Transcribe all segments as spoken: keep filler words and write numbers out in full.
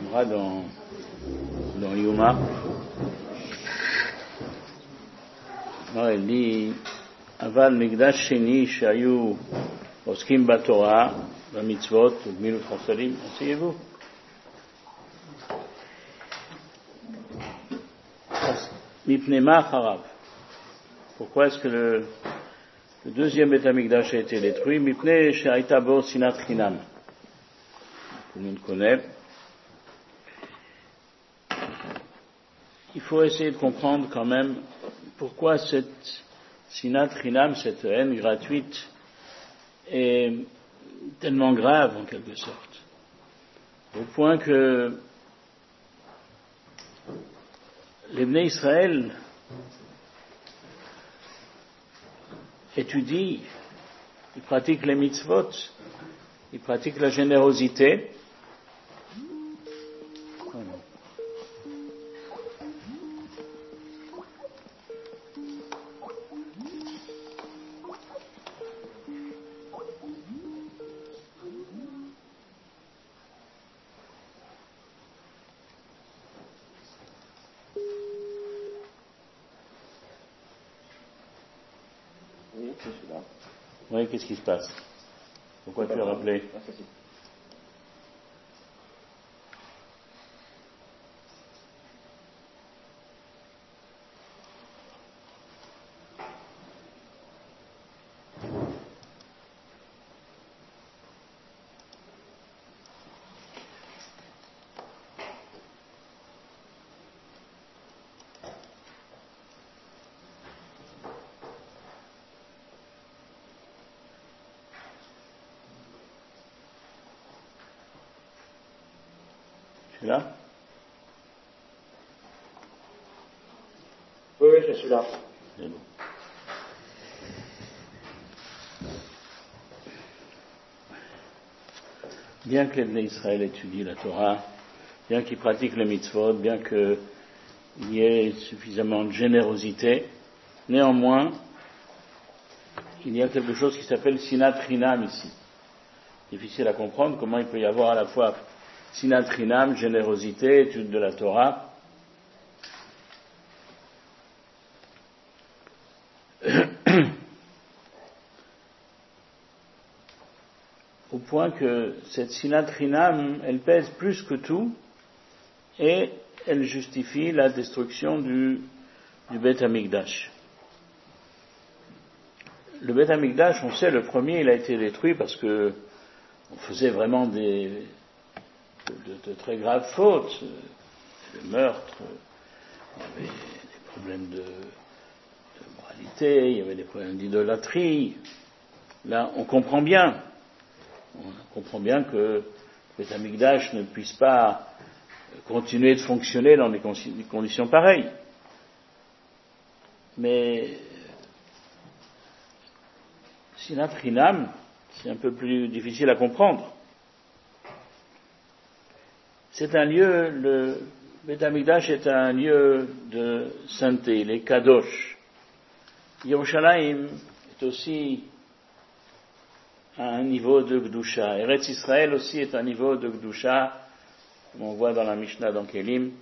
Gemara dans, dans Yuma. Alors elle dit Aval Migdash Sheni Shayu Oskim Batorah Bamitzvot Gmilut Chasadim. Asseyez-vous. Mipnema Harav. Pourquoi est-ce que le, le deuxième Beth Amikdash a été détruit? Mipne She'aita Bo Sinat Chinam. Tout le monde connaît. Il faut essayer de comprendre quand même pourquoi cette Sinat Chinam, cette haine gratuite, est tellement grave en quelque sorte. Au point que les Bnei Israël étudient, ils pratiquent les mitzvot, ils pratiquent la générosité. Oui, qu'est-ce qui se passe? Pourquoi tu as rappelé? Tu es là? Oui, oui, je suis là. C'est bon. Bien que les Bnei Israël étudient la Torah, bien qu'ils pratiquent les mitzvot, bien qu'il y ait suffisamment de générosité, néanmoins, il y a quelque chose qui s'appelle Sinat Chinam ici. Difficile à comprendre comment il peut y avoir à la fois Sinat Chinam, générosité, étude de la Torah. Au point que cette Sinat Chinam, elle pèse plus que tout et elle justifie la destruction du, du Beth Amikdash. Le Beth Amikdash, on sait, le premier, il a été détruit parce que on faisait vraiment des De, de très graves fautes, le meurtre, il y avait des problèmes de, de moralité, il y avait des problèmes d'idolâtrie. Là, on comprend bien, on comprend bien que le Beth Amikdash ne puisse pas continuer de fonctionner dans des conditions pareilles. Mais Sinat Chinam, c'est un peu plus difficile à comprendre. C'est un lieu, le Beth Amikdash est un lieu de sainteté, les Kadosh. Yerushalayim est aussi à un niveau de Gdusha. Eretz Israël aussi est un niveau de Gdusha, comme on voit dans la Mishnah dans Kelim.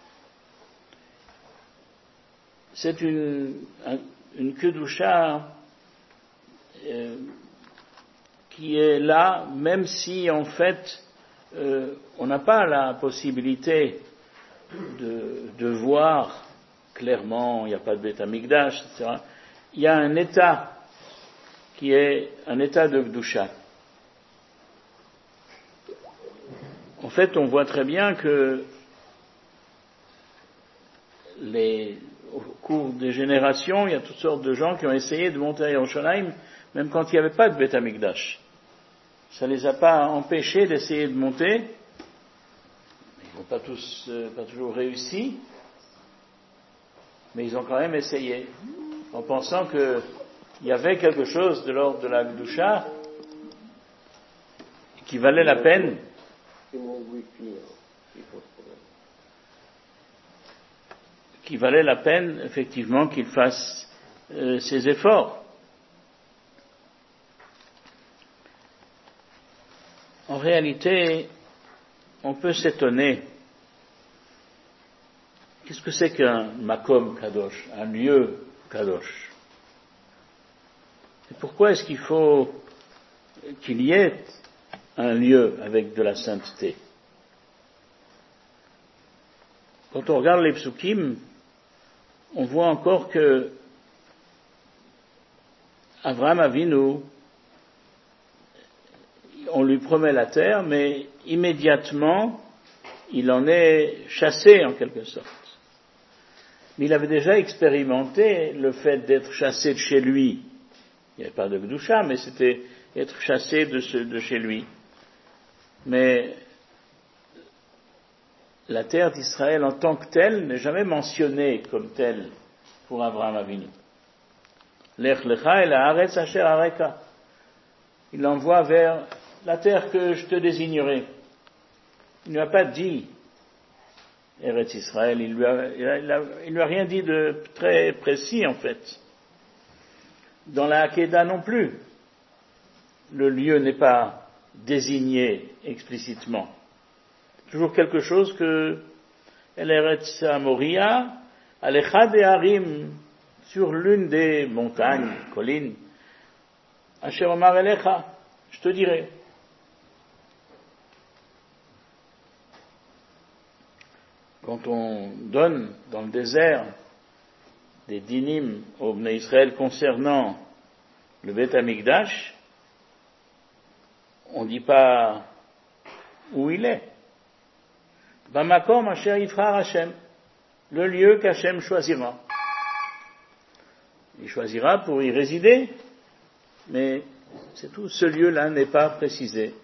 C'est une, une Kedusha euh, qui est là, même si en fait Euh, on n'a pas la possibilité de, de voir clairement, il n'y a pas de Beth Amikdash, et cetera. Il y a un état qui est un état de Gdusha. En fait, on voit très bien que les, au cours des générations, il y a toutes sortes de gens qui ont essayé de monter à Yerushalayim, même quand il n'y avait pas de Beth Amikdash. Ça ne les a pas empêchés d'essayer de monter. Ils n'ont pas tous, euh, pas toujours réussi, mais ils ont quand même essayé, en pensant qu'il y avait quelque chose de l'ordre de la Gdusha qui valait la peine. Qui valait la peine, effectivement, qu'ils fassent euh, ces efforts. En réalité, on peut s'étonner Qu'est-ce que c'est qu'un makom kadosh, un lieu kadosh? Et pourquoi est-ce qu'il faut qu'il y ait un lieu avec de la sainteté? Quand on regarde les psukim, on voit encore que Avraham Avinu, on lui promet la terre, mais immédiatement, il en est chassé en quelque sorte. Mais il avait déjà expérimenté le fait d'être chassé de chez lui. Il n'y avait pas de Gdusha, mais c'était être chassé de, ce, de chez lui. Mais la terre d'Israël en tant que telle n'est jamais mentionnée comme telle pour Avraham Avinu. Lech lecha el haaretz asher areka. Il l'envoie vers la terre que je te désignerai. Il ne lui a pas dit Eretz Israël, il lui a, il a, il a, il lui a rien dit de très précis en fait. Dans la Hakeda non plus, le lieu n'est pas désigné explicitement. Toujours quelque chose que El Eretz Moria, Alecha de Harim, sur l'une des montagnes, collines, Asher Omar Elecha, je te dirai. Quand on donne dans le désert des dinim au Bnei Israël concernant le Beth Amikdash, on ne dit pas où il est. Bamakom asher yivchar Hashem, le lieu qu'Hashem choisira. Il choisira pour y résider, mais c'est tout. Ce lieu-là n'est pas précisé.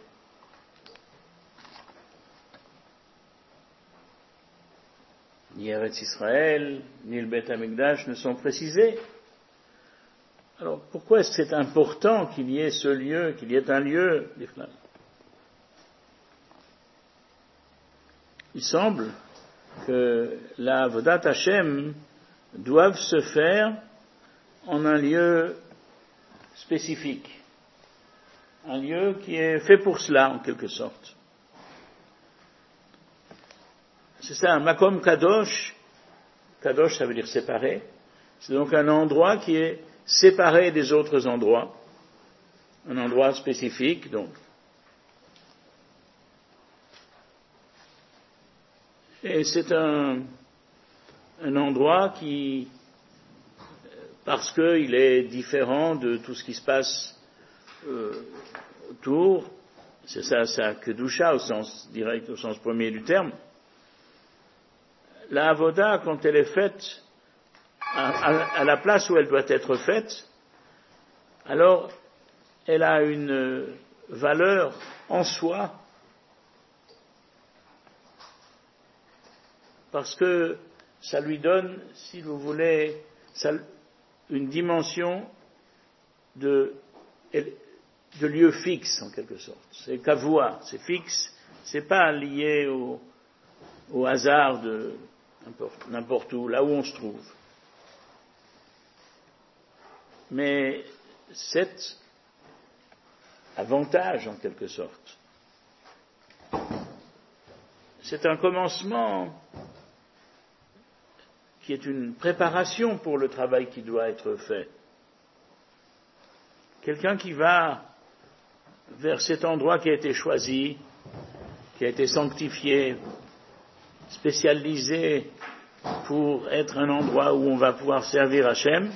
Ni Eretz Israël, ni le Beth Amikdash ne sont précisés. Alors, pourquoi est-ce que c'est important qu'il y ait ce lieu, qu'il y ait un lieu? Il semble que la Avodat Hashem doive se faire en un lieu spécifique. Un lieu qui est fait pour cela, en quelque sorte. C'est ça, un makom kadosh. Kadosh, ça veut dire séparé. C'est donc un endroit qui est séparé des autres endroits. Un endroit spécifique, donc. Et c'est un, un endroit qui, parce qu'il est différent de tout ce qui se passe euh, autour, c'est ça, ça kedusha au sens direct, au sens premier du terme. La avoda, quand elle est faite à, à, à la place où elle doit être faite, alors elle a une valeur en soi, parce que ça lui donne, si vous voulez, ça, une dimension de, de lieu fixe en quelque sorte. C'est kavua, c'est fixe, c'est pas lié au, au hasard de n'importe, n'importe où, là où on se trouve. Mais cet avantage en quelque sorte, c'est un commencement qui est une préparation pour le travail qui doit être fait. Quelqu'un qui va vers cet endroit qui a été choisi, qui a été sanctifié, spécialisé pour être un endroit où on va pouvoir servir Hachem,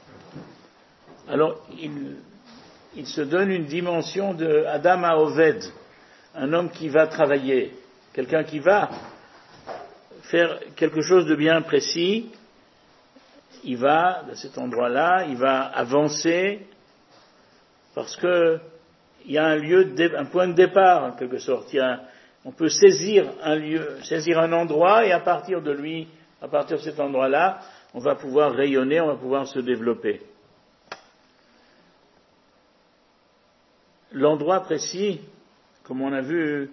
alors il, il se donne une dimension de Adam HaOved, un homme qui va travailler, quelqu'un qui va faire quelque chose de bien précis, il va, à cet endroit-là, il va avancer, parce que il y a un lieu, de, un point de départ, en quelque sorte. Il y a, on peut saisir un lieu, saisir un endroit, et à partir de lui, à partir de cet endroit-là, on va pouvoir rayonner, on va pouvoir se développer. L'endroit précis, comme on a vu,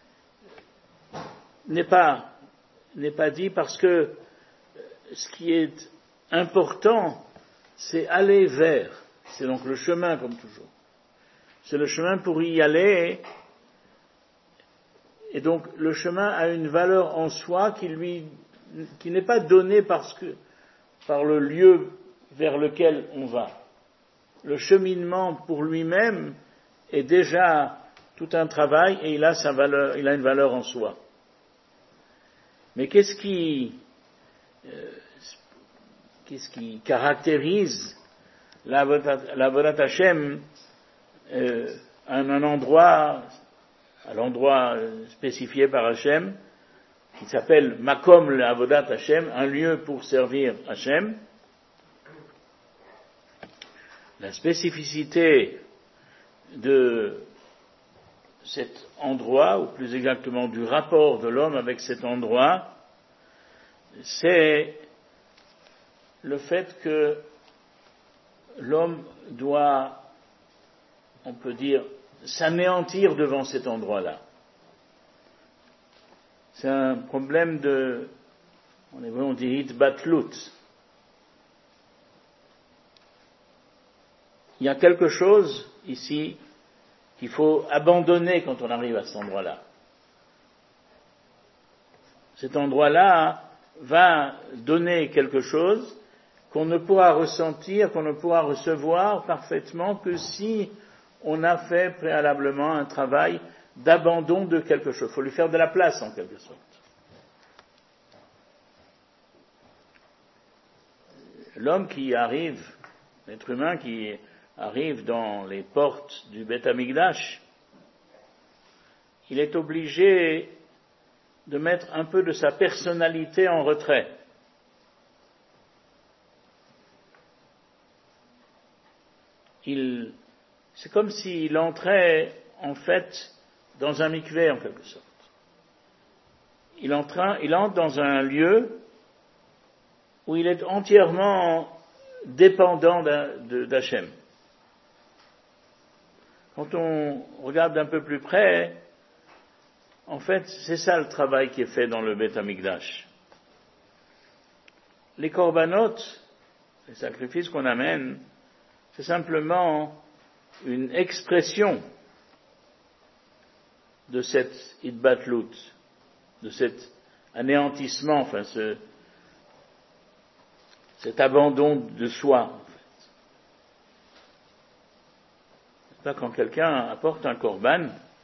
n'est pas n'est pas dit parce que ce qui est important, c'est aller vers. C'est donc le chemin, comme toujours. C'est le chemin pour y aller. Et donc, le chemin a une valeur en soi qui lui qui n'est pas donné parce que, par le lieu vers lequel on va. Le cheminement pour lui-même est déjà tout un travail et il a sa valeur, il a une valeur en soi. Mais qu'est-ce qui, euh, qu'est-ce qui caractérise l'Avodat Hashem euh, à un endroit, à l'endroit spécifié par Hashem, qui s'appelle Makom l'Avodat Hashem, un lieu pour servir Hashem. La spécificité de cet endroit, ou plus exactement du rapport de l'homme avec cet endroit, c'est le fait que l'homme doit, on peut dire, s'anéantir devant cet endroit-là. C'est un problème de, on est on dit hitbatlut. Il y a quelque chose ici qu'il faut abandonner quand on arrive à cet endroit-là. Cet endroit-là va donner quelque chose qu'on ne pourra ressentir, qu'on ne pourra recevoir parfaitement que si on a fait préalablement un travail d'abandon de quelque chose. Il faut lui faire de la place en quelque sorte. L'homme qui arrive, l'être humain qui arrive dans les portes du Beth Amikdash, il est obligé de mettre un peu de sa personnalité en retrait. Il, c'est comme s'il entrait en fait dans un mikvé en quelque sorte. Il entre, il entre dans un lieu où il est entièrement dépendant d'Hachem. Quand on regarde d'un peu plus près, en fait, c'est ça le travail qui est fait dans le Beth Amikdash. Les korbanot, les sacrifices qu'on amène, c'est simplement une expression de cette idbatlut, de cet anéantissement, enfin ce, cet abandon de soi. En fait. C'est pas quand quelqu'un apporte un korban,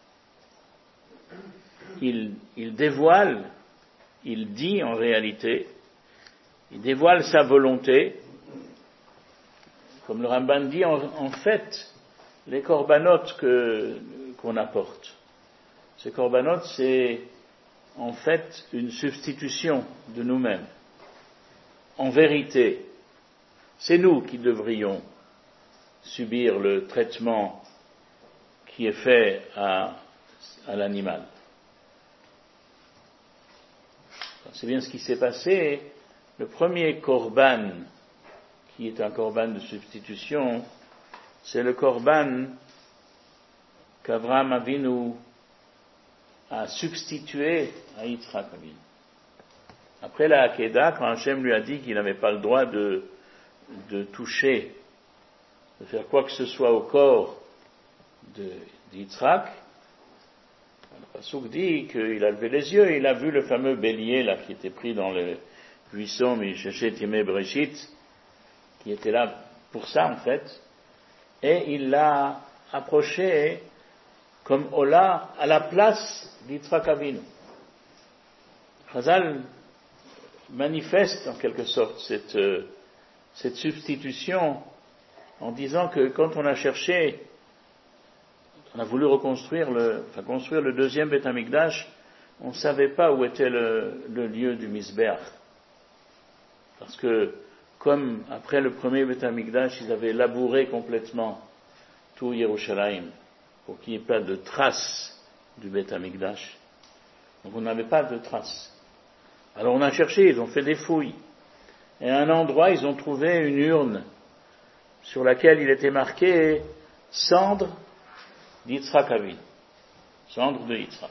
il, il dévoile, il dit en réalité, il dévoile sa volonté. Comme le Ramban dit, en, en fait, les corbanotes que, qu'on apporte, ces corbanotes, c'est en fait une substitution de nous-mêmes. En vérité, c'est nous qui devrions subir le traitement qui est fait à, à l'animal. C'est bien ce qui s'est passé. Le premier korban, qui est un korban de substitution, c'est le korban qu'Avraham Avinu a substitué à Yitzhak Avinu. Après la Hakeda, quand Hachem lui a dit qu'il n'avait pas le droit de, de toucher, de faire quoi que ce soit au corps de, d'Yitzhak, le Passouk dit qu'il a levé les yeux et il a vu le fameux bélier là qui était pris dans le buisson Mishachet Yemei Bereshit, qui était là pour ça en fait, et il l'a approché comme Ola à la place d'Yitzhak Avinu. Chazal manifeste en quelque sorte cette, euh, cette substitution en disant que quand on a cherché, on a voulu reconstruire le, enfin construire le deuxième Beth Amikdash, on ne savait pas où était le, le lieu du Mizbeach. Parce que, comme après le premier Beth Amikdash, ils avaient labouré complètement tout Yerushalayim, pour qu'il n'y ait pas de traces du Beth Amikdash. Donc on n'avait pas de traces. Alors on a cherché, ils ont fait des fouilles. Et à un endroit, ils ont trouvé une urne sur laquelle il était marqué « Cendre d'Yitzhak Avinu ». Cendre de Yitzhak.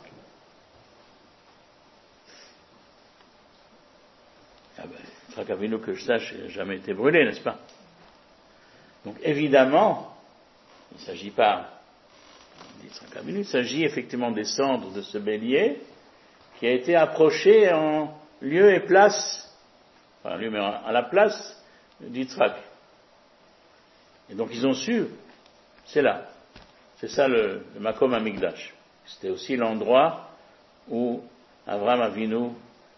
Ah ben, Yitzhak Avinu, que je sache, n'a jamais été brûlé, n'est-ce pas? Donc évidemment, il ne s'agit pas d'Yitzhak Avinu, il s'agit effectivement des cendres de ce bélier qui a été approché en lieu et place, enfin lieu mais à la place d'Yitzhak. Et donc ils ont su, c'est là, c'est ça le, le Makom Hamikdash. C'était aussi l'endroit où Avraham Avinu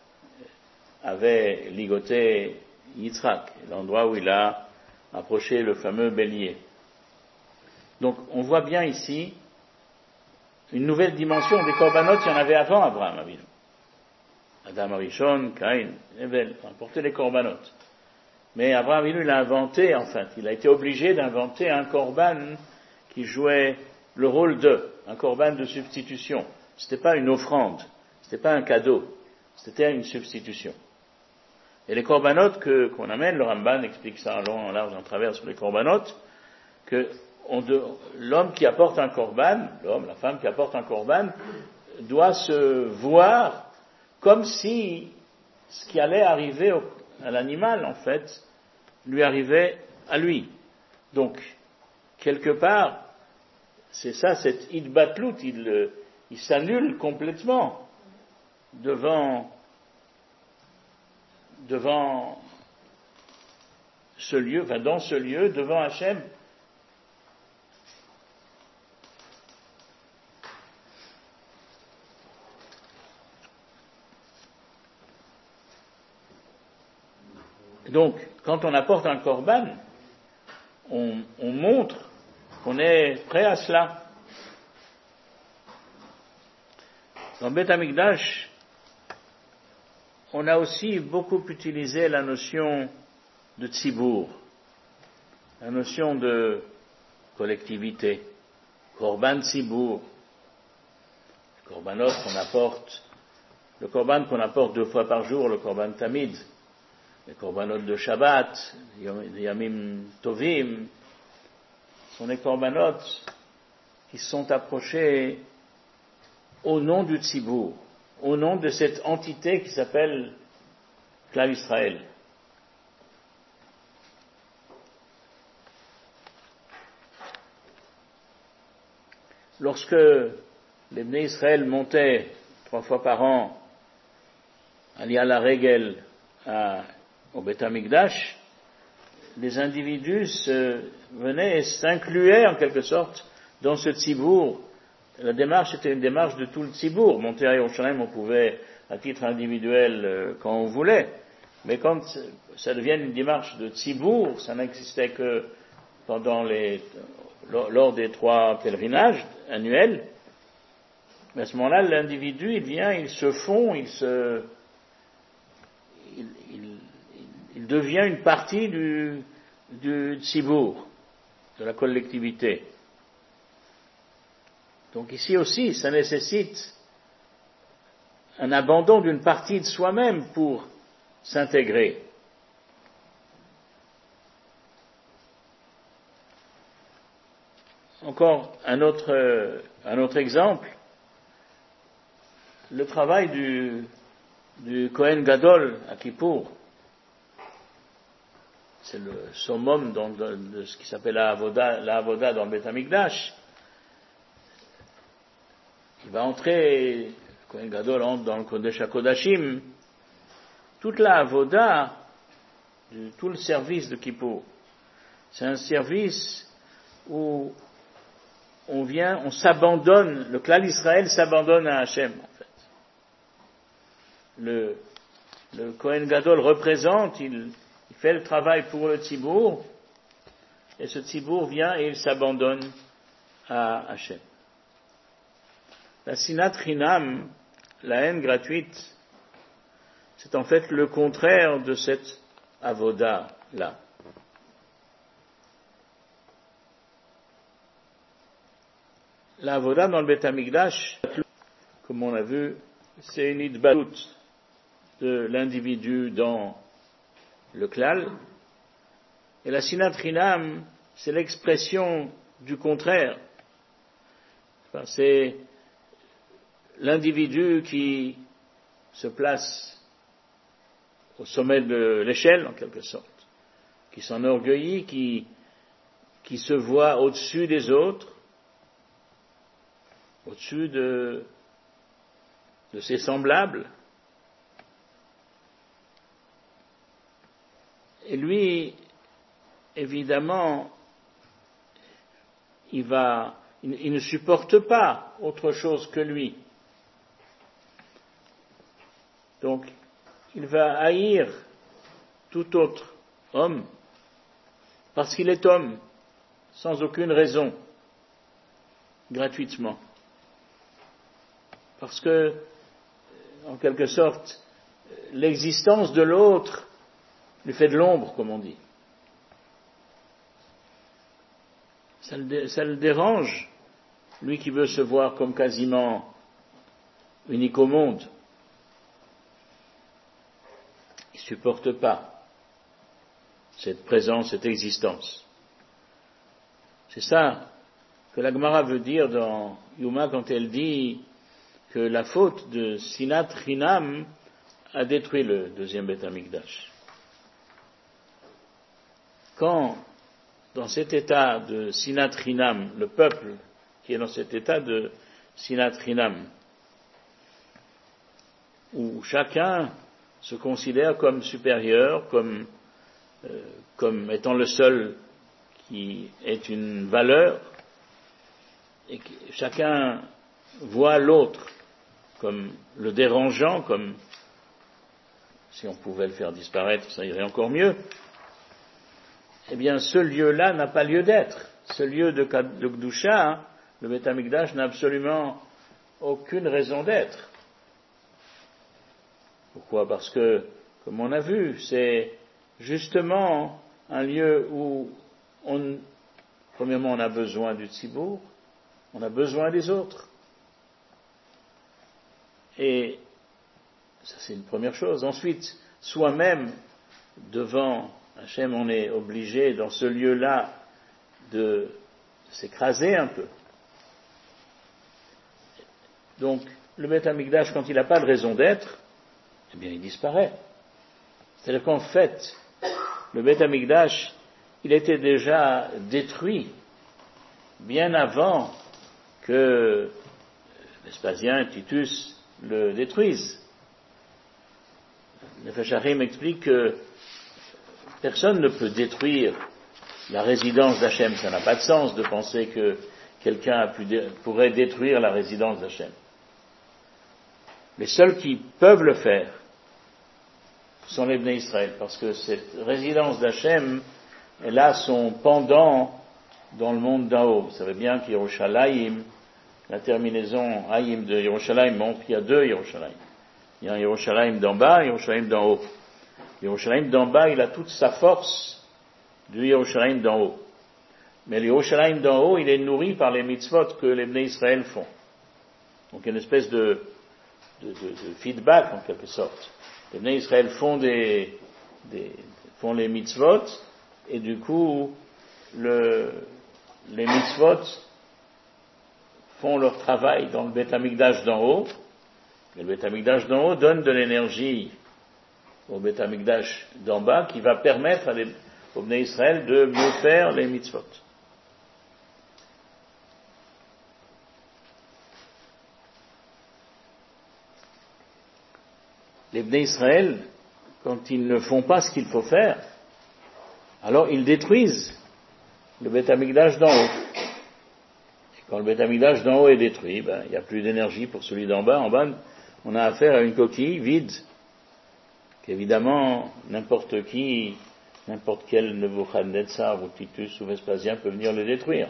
avait ligoté Yitzhak, l'endroit où il a approché le fameux bélier. Donc on voit bien ici une nouvelle dimension des korbanot, il y en avait avant Avraham Avinu. Adam Arishon, Caïn, Evel, portaient les korbanot. Mais Avraham Avinu l'a inventé, en fait. Il a été obligé d'inventer un korban qui jouait le rôle de, un korban de substitution. C'était pas une offrande, c'était pas un cadeau, c'était une substitution. Et les korbanot que, qu'on amène, le Ramban explique ça en long, en large, en travers sur les korbanot, que on de, l'homme qui apporte un korban, l'homme, la femme qui apporte un korban, doit se voir comme si ce qui allait arriver au, à l'animal, en fait, lui arrivait à lui. Donc, quelque part, c'est ça, cette idbatlout, il, il s'annule complètement devant, devant ce lieu, enfin dans ce lieu, devant Hachem. Donc, quand on apporte un korban, on, on montre qu'on est prêt à cela. Dans Beth Amikdash, on a aussi beaucoup utilisé la notion de tzibour, la notion de collectivité, korban tzibour, le korbanot qu'on apporte, le korban qu'on apporte deux fois par jour, le korban tamid, les korbanot de Shabbat, les Yamim Tovim, sont des korbanot qui sont approchés au nom du Tzibour, au nom de cette entité qui s'appelle Klal Israël. Lorsque les Bnei Israël montaient trois fois par an à la Regel à au Beth Amikdash, les individus se, venaient et s'incluaient en quelque sorte dans ce tzibour. La démarche était une démarche de tout le tzibour. Monter à Yerushalayim, on pouvait à titre individuel euh, quand on voulait, mais quand ça devient une démarche de tzibour, ça n'existait que pendant les, lors des trois pèlerinages annuels. Mais à ce moment-là, l'individu, il vient, il se fond, il se, il, il Il devient une partie du, du tzibour, de la collectivité. Donc ici aussi, ça nécessite un abandon d'une partie de soi-même pour s'intégrer. Encore un autre, un autre exemple, le travail du, du Kohen Gadol à Kippour. C'est le summum de, de ce qui s'appelle la Avoda, la Avoda dans le Beth Amikdash. Il va entrer, le Kohen Gadol entre dans le Kodesh HaKodashim. Toute la Avoda, de, tout le service de Kippour, c'est un service où on vient, on s'abandonne, le Klal Israël s'abandonne à Hachem, en fait. Le, le Kohen Gadol représente, il Il fait le travail pour le tzibour, et ce tzibour vient et il s'abandonne à Hachem. La sinat chinam, la haine gratuite, c'est en fait le contraire de cette avoda-là. La avoda dans le Beth Amikdash, comme on l'a vu, c'est une idbalut de l'individu dans le klal, et la sinat chinam, c'est l'expression du contraire. Enfin, c'est l'individu qui se place au sommet de l'échelle, en quelque sorte, qui s'enorgueillit, qui, qui se voit au-dessus des autres, au-dessus de, de ses semblables, Et lui, évidemment, il va, il, il ne supporte pas autre chose que lui. Donc, il va haïr tout autre homme parce qu'il est homme, sans aucune raison, gratuitement. Parce que, en quelque sorte, l'existence de l'autre lui fait de l'ombre, comme on dit. Ça le, ça le dérange, lui qui veut se voir comme quasiment unique au monde. Il ne supporte pas cette présence, cette existence. C'est ça que la Gemara veut dire dans Yuma quand elle dit que la faute de Sinat Chinam a détruit le deuxième Beth Amikdash. Quand, dans cet état de Sinat Chinam, le peuple qui est dans cet état de Sinat Chinam, où chacun se considère comme supérieur, comme, euh, comme étant le seul qui est une valeur, et que chacun voit l'autre comme le dérangeant, comme si on pouvait le faire disparaître, ça irait encore mieux. Eh bien, ce lieu-là n'a pas lieu d'être. Ce lieu de Kedusha, le Beth Amikdash, n'a absolument aucune raison d'être. Pourquoi ? Parce que, comme on a vu, c'est justement un lieu où, on, premièrement, on a besoin du tzibour, on a besoin des autres. Et ça, c'est une première chose. Ensuite, soi-même, devant Hachem, on est obligé, dans ce lieu-là, de s'écraser un peu. Donc, le Beth Amikdash, quand il n'a pas de raison d'être, eh bien, il disparaît. C'est-à-dire qu'en fait, le Beth Amikdash, il était déjà détruit bien avant que Vespasien et Titus le détruisent. Nefesh Hachaim explique que personne ne peut détruire la résidence d'Hachem. Ça n'a pas de sens de penser que quelqu'un a pu dé- pourrait détruire la résidence d'Hachem. Les seuls qui peuvent le faire sont les Bnei Israël, parce que cette résidence d'Hachem, elle a son pendant dans le monde d'en haut. Vous savez bien qu'Yerushalayim, la terminaison Haïm de Yerushalayim montre qu'il y a deux Yerushalayim. Il y a un Yerushalayim d'en bas et un Yerushalayim d'en haut. Yerushalayim d'en bas, il a toute sa force du Yerushalayim d'en haut. Mais le Yerushalayim d'en haut, il est nourri par les mitzvot que les Bnei Israël font. Donc il y a une espèce de, de, de, de feedback en quelque sorte. Les Bnei Israël font des, des, font les mitzvot, et du coup, le, les mitzvot font leur travail dans le Beth Amikdash d'en haut, et le Beth Amikdash d'en haut donne de l'énergie au Beth Amikdash d'en bas, qui va permettre à les, aux Bnei Israël de mieux faire les mitzvot. Les Bnei Israël, quand ils ne font pas ce qu'il faut faire, alors ils détruisent le Beth Amikdash d'en haut. Et quand le Beth Amikdash d'en haut est détruit, ben, il n'y a plus d'énergie pour celui d'en bas. En bas, on a affaire à une coquille vide, qu'évidemment, n'importe qui, n'importe quel Nebuchadnezzar ou Titus ou Vespasien peut venir le détruire.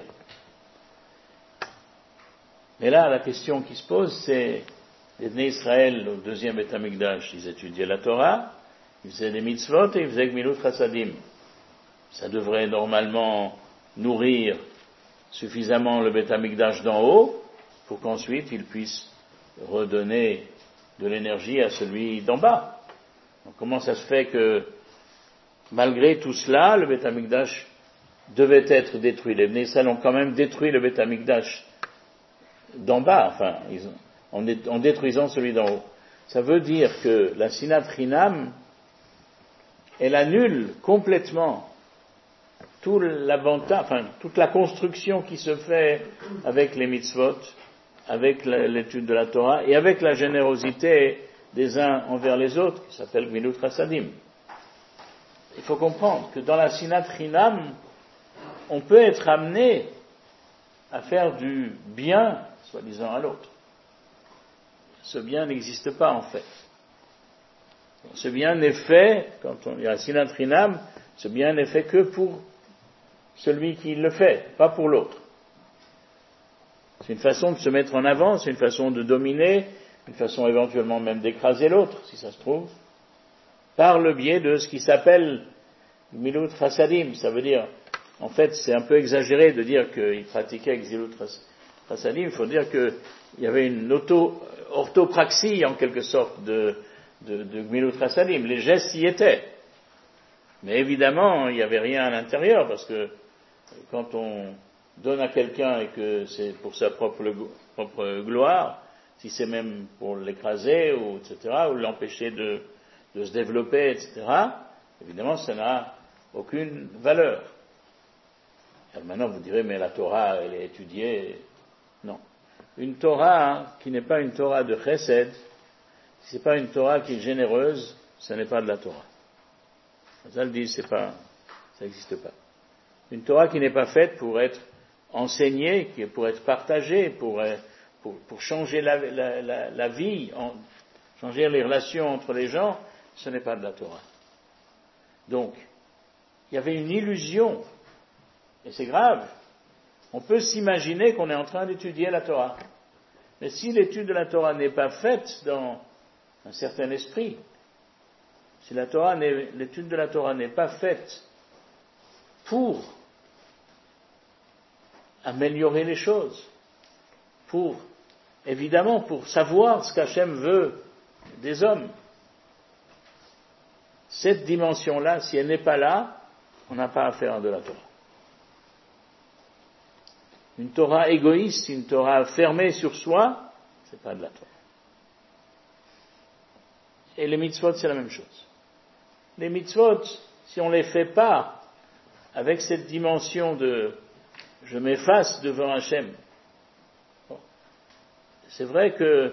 Mais là, la question qui se pose, c'est les Bnei Israël, au deuxième Beth Amikdash, ils étudiaient la Torah, ils faisaient des mitzvot et ils faisaient Gmilut Chassadim. Ça devrait normalement nourrir suffisamment le Beth Amikdash d'en haut pour qu'ensuite ils puissent redonner de l'énergie à celui d'en bas. Donc, comment ça se fait que, malgré tout cela, le Beth Amikdash devait être détruit? Les Bnei Israël ont quand même détruit le Beth Amikdash d'en bas, enfin, ils ont, en, en détruisant celui d'en haut. Ça veut dire que la Sinat Chinam, elle annule complètement tout l'avantage, enfin, toute la construction qui se fait avec les mitzvot, avec la, l'étude de la Torah et avec la générosité des uns envers les autres, qui s'appelle Gmilut Chassadim. il faut comprendre que dans la Sinat Chinam, on peut être amené à faire du bien, soi-disant, à l'autre. Ce bien n'existe pas en fait. Ce bien n'est fait, quand on dit à Sinat Chinam, ce bien n'est fait que pour celui qui le fait, pas pour l'autre. C'est une façon de se mettre en avant, c'est une façon de dominer, une façon éventuellement même d'écraser l'autre, si ça se trouve, par le biais de ce qui s'appelle Milut Chassadim. Ça veut dire, en fait, c'est un peu exagéré de dire qu'il pratiquait Milut Chassadim, il faut dire qu'il y avait une auto, orthopraxie, en quelque sorte, de, de, de Milut Chassadim. Les gestes y étaient. Mais évidemment, il n'y avait rien à l'intérieur, parce que quand on donne à quelqu'un et que c'est pour sa propre, propre gloire, si c'est même pour l'écraser, ou et cetera, ou l'empêcher de, de se développer, et cetera, évidemment, ça n'a aucune valeur. Alors maintenant, vous direz, mais la Torah, elle est étudiée. Non. Une Torah qui n'est pas une Torah de chesed, si ce n'est pas une Torah qui est généreuse, ce n'est pas de la Torah. Ça le dit, c'est pas, ça n'existe pas. Une Torah qui n'est pas faite pour être enseignée, qui est pour être partagée, pour, pour, pour changer la, la, la, la vie, en, changer les relations entre les gens, ce n'est pas de la Torah. Donc, il y avait une illusion, et c'est grave. On peut s'imaginer qu'on est en train d'étudier la Torah. Mais si l'étude de la Torah n'est pas faite dans un certain esprit, si la Torah n'est, l'étude de la Torah n'est pas faite pour améliorer les choses, pour, évidemment, pour savoir ce qu'Hachem veut des hommes, cette dimension-là, si elle n'est pas là, on n'a pas affaire de la Torah. Une Torah égoïste, une Torah fermée sur soi, c'est pas de la Torah. Et les mitzvot, c'est la même chose. Les mitzvot, si on les fait pas avec cette dimension de je m'efface devant Hachem, bon, c'est vrai que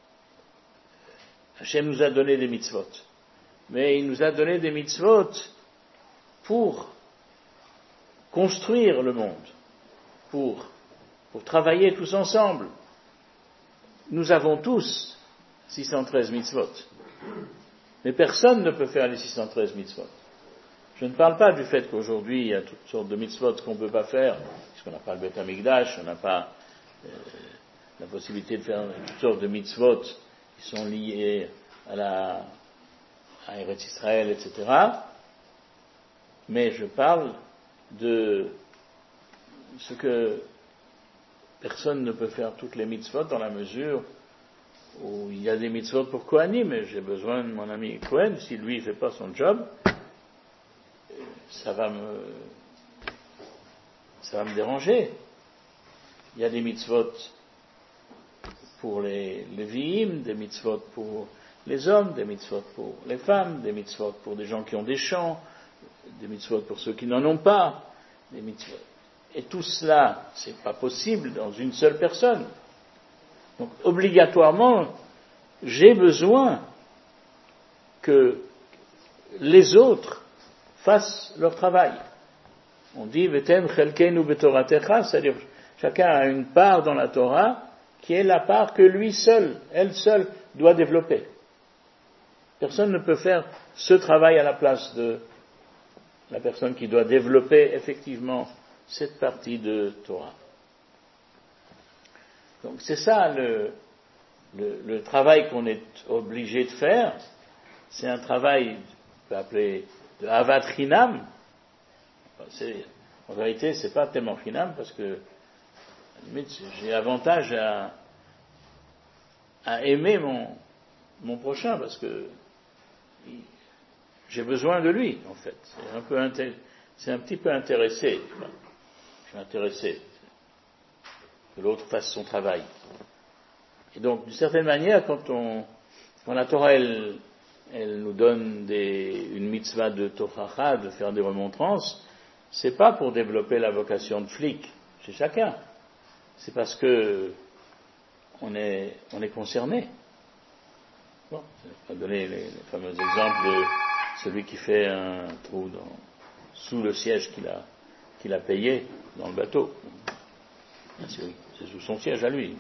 Hachem nous a donné des mitzvot, mais il nous a donné des mitzvot pour construire le monde, pour, pour travailler tous ensemble. Nous avons tous six cent treize mitzvot. Mais personne ne peut faire les six cent treize mitzvot. Je ne parle pas du fait qu'aujourd'hui, il y a toutes sortes de mitzvot qu'on ne peut pas faire, puisqu'on n'a pas le Beth Amikdash, on n'a pas euh, la possibilité de faire toutes sortes de mitzvot qui sont liées à la à Eretz Israël, et cetera. Mais je parle de ce que personne ne peut faire toutes les mitzvot dans la mesure où il y a des mitzvot pour Kohanim, mais j'ai besoin de mon ami Kohen, si lui ne fait pas son job, ça va me, ça va me déranger. Il y a des mitzvot pour les Lévi'im, des mitzvot pour les hommes, des mitzvot pour les femmes, des mitzvot pour des gens qui ont des champs, des mitzvot pour ceux qui n'en ont pas, des mitzvot. Et tout cela, c'est pas possible dans une seule personne. Donc, obligatoirement, j'ai besoin que les autres fassent leur travail. On dit, Veten chelkeinu betoratecha, c'est-à-dire, chacun a une part dans la Torah, qui est la part que lui seul, elle seule, doit développer. Personne ne peut faire ce travail à la place de la personne qui doit développer effectivement cette partie de Torah. Donc c'est ça le, le, le travail qu'on est obligé de faire. C'est un travail, on peut appeler de Avat Chinam. C'est, en vérité, c'est pas tellement Chinam parce que, à la limite, j'ai avantage à, à aimer mon, mon prochain parce que j'ai besoin de lui, en fait. C'est un peu inté- c'est un petit peu intéressé. Je suis intéressé que l'autre fasse son travail. Et donc, d'une certaine manière, quand on, quand la Torah, elle, elle nous donne des, une mitzvah de Tochacha, de faire des remontrances, c'est pas pour développer la vocation de flic chez chacun. C'est parce que on est, on est concerné. Bon, je vais donner les, les fameux exemples de, celui qui fait un trou dans, sous le siège qu'il a, qu'il a payé dans le bateau. C'est, c'est sous son siège à lui.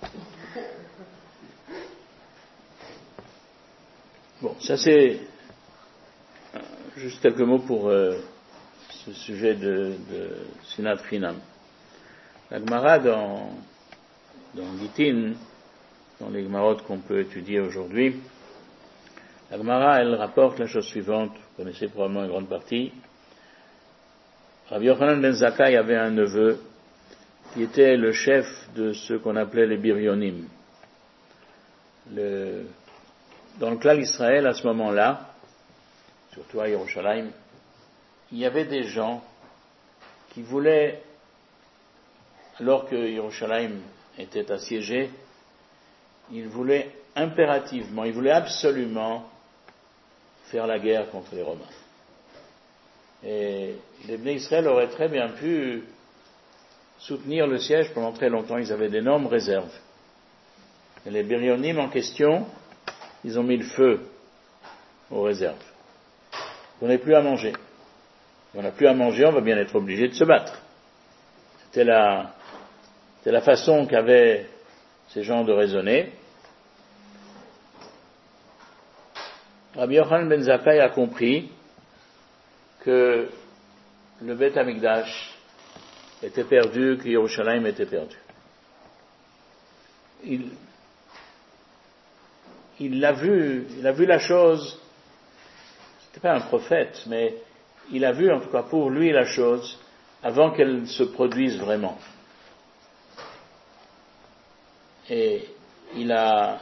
Bon, ça c'est juste quelques mots pour euh, ce sujet de, de Sinat Chinam. La Gemara dans, dans Gittin, dans les Gemarot qu'on peut étudier aujourd'hui, la Gemara, elle rapporte la chose suivante, vous connaissez probablement une grande partie. Rabbi Yochanan ben Zakkai avait un neveu qui était le chef de ce qu'on appelait les Biryonim. Le, dans le clan d'Israël, à ce moment-là, surtout à Yerushalayim, il y avait des gens qui voulaient, alors que Yerushalayim était assiégé, ils voulaient impérativement, ils voulaient absolument faire la guerre contre les Romains. Et les Bnei Israël auraient très bien pu soutenir le siège pendant très longtemps, ils avaient d'énormes réserves. Et les Biryonim en question, ils ont mis le feu aux réserves. On n'a plus à manger. On n'a plus à manger, on va bien être obligé de se battre. C'était la, c'était la façon qu'avaient ces gens de raisonner. Rabbi Yochanan ben Zakkai a compris que le Beth Amikdash était perdu, que Yerushalayim était perdu. Il, il l'a vu, il a vu la chose, c'était pas un prophète, mais il a vu en tout cas pour lui la chose avant qu'elle se produise vraiment. Et il a,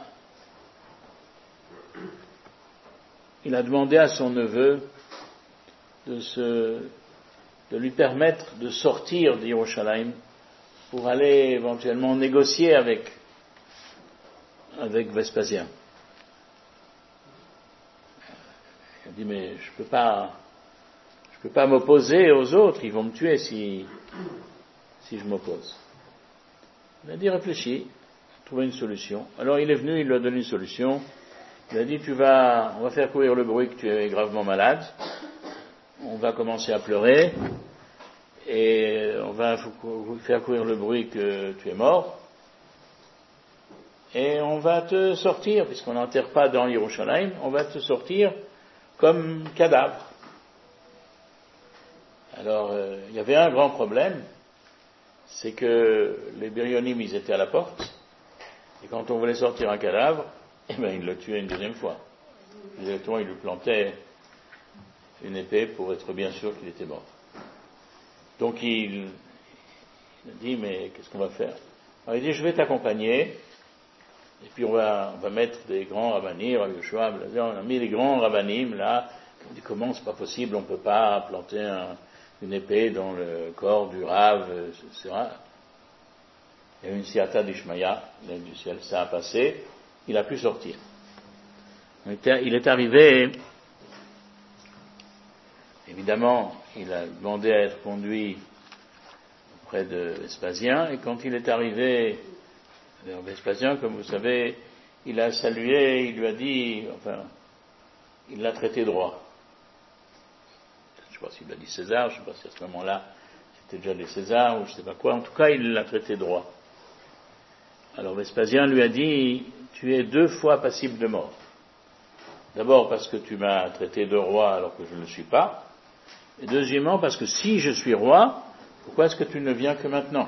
il a demandé à son neveu de se, de lui permettre de sortir d'Yerushalayim pour aller éventuellement négocier avec, avec Vespasien. Il a dit, mais je peux pas, je peux pas m'opposer aux autres, ils vont me tuer si, si je m'oppose. Il a dit, réfléchis, trouver une solution. Alors il est venu, il lui a donné une solution. Il a dit, tu vas, on va faire courir le bruit que tu es gravement malade. On va commencer à pleurer. Et on va faire courir le bruit que tu es mort. Et on va te sortir, puisqu'on n'enterre pas dans Yerushalayim, on va te sortir comme cadavre. Alors, euh, il y avait un grand problème, c'est que les Biryonim, ils étaient à la porte, et quand on voulait sortir un cadavre, eh ben, ils le tuaient une deuxième fois. Directement, ils lui plantaient une épée pour être bien sûr qu'il était mort. Donc, il, il a dit, mais qu'est-ce qu'on va faire? Alors, il dit, je vais t'accompagner, et puis on va, on va mettre des grands rabbanim, Rabbi Yoshua, on a mis les grands rabbanim là, on dit, comment c'est pas possible, on ne peut pas planter un, une épée dans le corps du Rav, et cetera. Il y a eu une siata d'Ishmaïa, l'aide du ciel, ça a passé, il a pu sortir. Il est arrivé, évidemment, il a demandé à être conduit auprès de Vespasien, et quand il est arrivé vers Vespasien, comme vous savez, il a salué, il lui a dit, enfin, il l'a traité droit. Je ne sais pas s'il a dit César, je ne sais pas si à ce moment-là, c'était déjà des Césars, ou je ne sais pas quoi, en tout cas, il l'a traité droit. Alors Vespasien lui a dit, tu es deux fois passible de mort. D'abord parce que tu m'as traité de roi alors que je ne le suis pas, et deuxièmement parce que si je suis roi, pourquoi est-ce que tu ne viens que maintenant?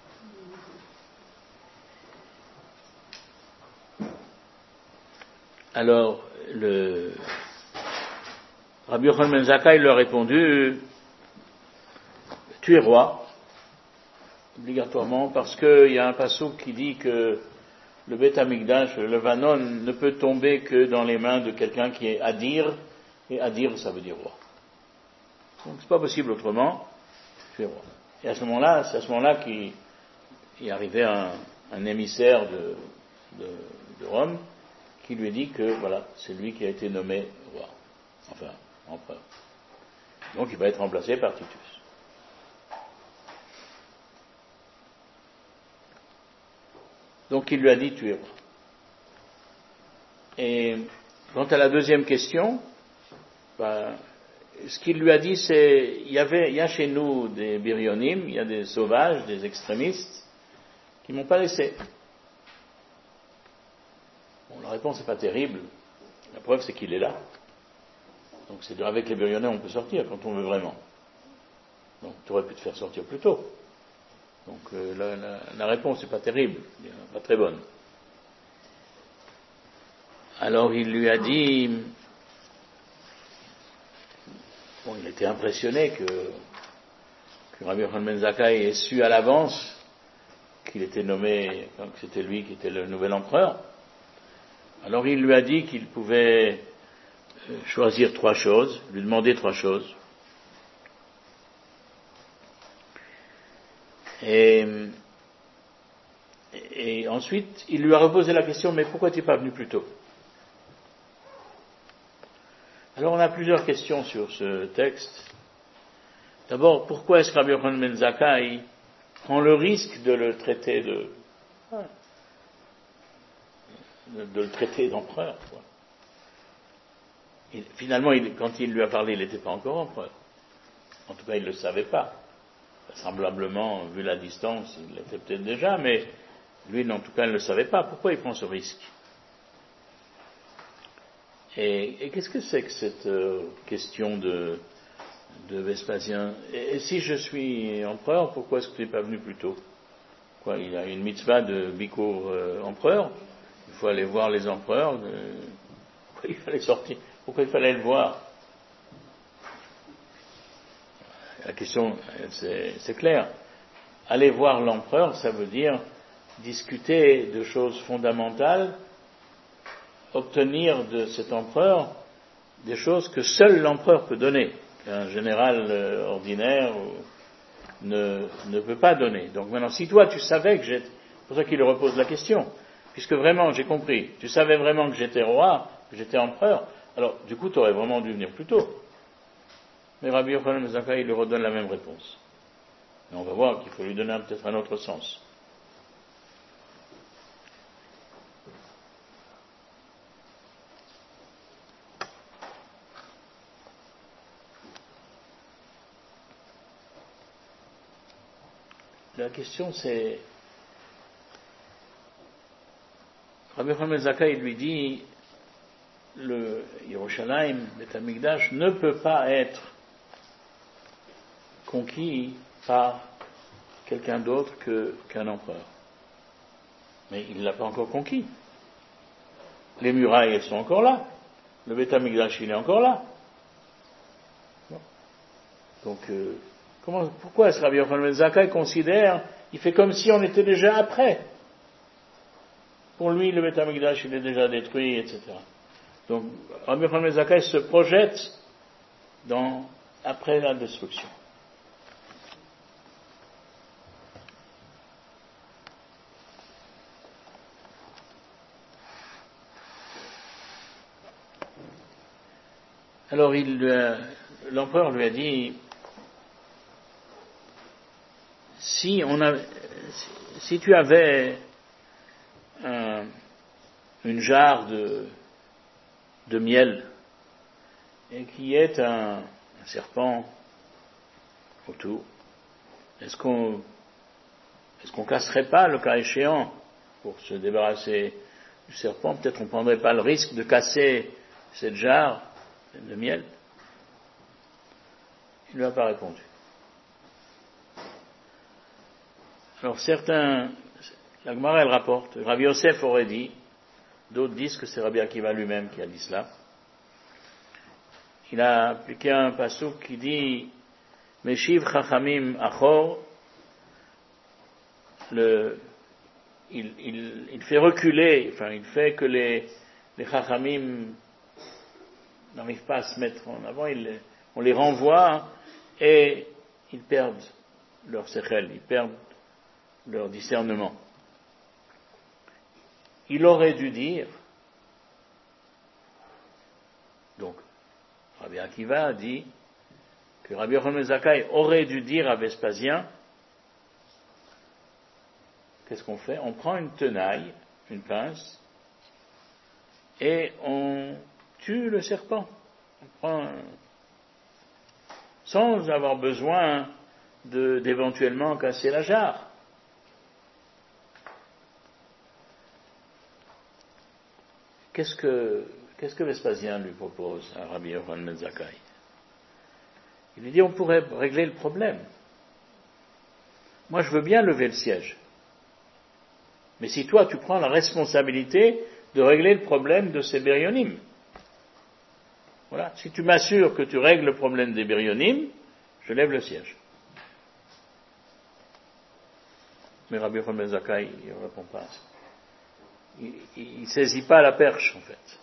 Alors, le Rabbi Yochanan ben Zakkai lui a répondu, tu es roi, obligatoirement, parce qu'il y a un passouk qui dit que le Beth Amikdash, le Vanon, ne peut tomber que dans les mains de quelqu'un qui est Adir, et Adir, ça veut dire roi. Donc c'est pas possible autrement, tu es roi. Et à ce moment-là, c'est à ce moment-là qu'il est arrivé un, un émissaire de, de, de Rome, qui lui dit que, voilà, c'est lui qui a été nommé roi. Enfin, empereur. Donc il va être remplacé par Titus. Donc il lui a dit, tu es roi. Et quant à la deuxième question, pas. Ce qu'il lui a dit, c'est, il y avait, il y a chez nous des biryonim, il y a des sauvages, des extrémistes, qui m'ont pas laissé. Bon, la réponse n'est pas terrible. La preuve, c'est qu'il est là. Donc, c'est avec les biryonim, on peut sortir quand on veut vraiment. Donc, tu aurais pu te faire sortir plus tôt. Donc, euh, la, la, la réponse n'est pas terrible, pas très bonne. Alors, il lui a dit, bon, il était impressionné que, que Rabbi Yochanan ben Zakkai ait su à l'avance qu'il était nommé, enfin, que c'était lui qui était le nouvel empereur. Alors, il lui a dit qu'il pouvait choisir trois choses, lui demander trois choses. Et, et ensuite, il lui a reposé la question, mais pourquoi tu n'es pas venu plus tôt? Alors, on a plusieurs questions sur ce texte. D'abord, pourquoi est-ce que Rabbi Yochanan ben Zakkai prend le risque de le traiter de, de le traiter d'empereur, quoi. Et finalement, il, quand il lui a parlé, il n'était pas encore empereur. En tout cas, il ne le savait pas. Vraisemblablement, vu la distance, il l'était peut-être déjà, mais lui, en tout cas, il ne le savait pas. Pourquoi il prend ce risque? Et, et qu'est-ce que c'est que cette euh, question de, de Vespasien? Et, et si je suis empereur, pourquoi est-ce que tu n'es pas venu plus tôt? Quoi, il y a une mitzvah de Bikur euh, empereur. Il faut aller voir les empereurs. Euh, pourquoi il fallait sortir? Pourquoi il fallait le voir? La question, c'est, c'est clair. Aller voir l'empereur, ça veut dire discuter de choses fondamentales, obtenir de cet empereur des choses que seul l'empereur peut donner, qu'un général euh, ordinaire ne, ne peut pas donner. Donc maintenant, si toi tu savais que j'étais, c'est pour ça qu'il repose la question, puisque vraiment j'ai compris, tu savais vraiment que j'étais roi, que j'étais empereur, alors du coup tu aurais vraiment dû venir plus tôt. Mais Rabbi Yochanan ben Zakkai, il lui redonne la même réponse. Et on va voir qu'il faut lui donner peut-être un autre sens. La question c'est, Rabbi Yochanan ben Zakkai lui dit, le Yerushalayim, Beth Amikdash, ne peut pas être conquis par quelqu'un d'autre que, qu'un empereur. Mais il ne l'a pas encore conquis. Les murailles, elles sont encore là. Le Beth Amikdash, il est encore là. Donc, euh, comment, pourquoi est-ce que Rabbi Yochanan ben Zakkai considère, il fait comme si on était déjà après. Pour lui, le Beth Amikdash, il est déjà détruit, et cetera. Donc, Rabbi Yochanan ben Zakkai se projette dans, après la destruction. Alors, il, euh, l'empereur lui a dit, si on a, si tu avais un, une jarre de, de miel et qu'il y ait un, un serpent autour, est-ce qu'on, est-ce qu'on casserait pas le cas échéant pour se débarrasser du serpent? Peut-être on prendrait pas le risque de casser cette jarre de miel. Il ne lui a pas répondu. Alors certains, la Gemara elle rapporte, Rabbi Yosef aurait dit, d'autres disent que c'est Rabbi Akiva lui-même qui a dit cela. Il a appliqué un passouk qui dit Meshiv Chachamim Achor, le, il, il, il fait reculer, enfin il fait que les, les Chachamim n'arrivent pas à se mettre en avant, il, on les renvoie et ils perdent leur sechel, ils perdent leur discernement. Il aurait dû dire, donc Rabbi Akiva a dit que Rabbi Yochanan ben Zakkai aurait dû dire à Vespasien, qu'est-ce qu'on fait? On prend une tenaille, une pince, et on tue le serpent On prend, sans avoir besoin de, d'éventuellement casser la jarre. Qu'est-ce que, qu'est-ce que Vespasien lui propose à Rabbi Yochanan ben Zakkai? Il lui dit, on pourrait régler le problème. Moi, je veux bien lever le siège. Mais si toi, tu prends la responsabilité de régler le problème de ces Biryonim. Voilà. Si tu m'assures que tu règles le problème des Biryonim, je lève le siège. Mais Rabbi Yochanan ben Zakkai, il ne répond pas à ça. Il ne saisit pas la perche, en fait.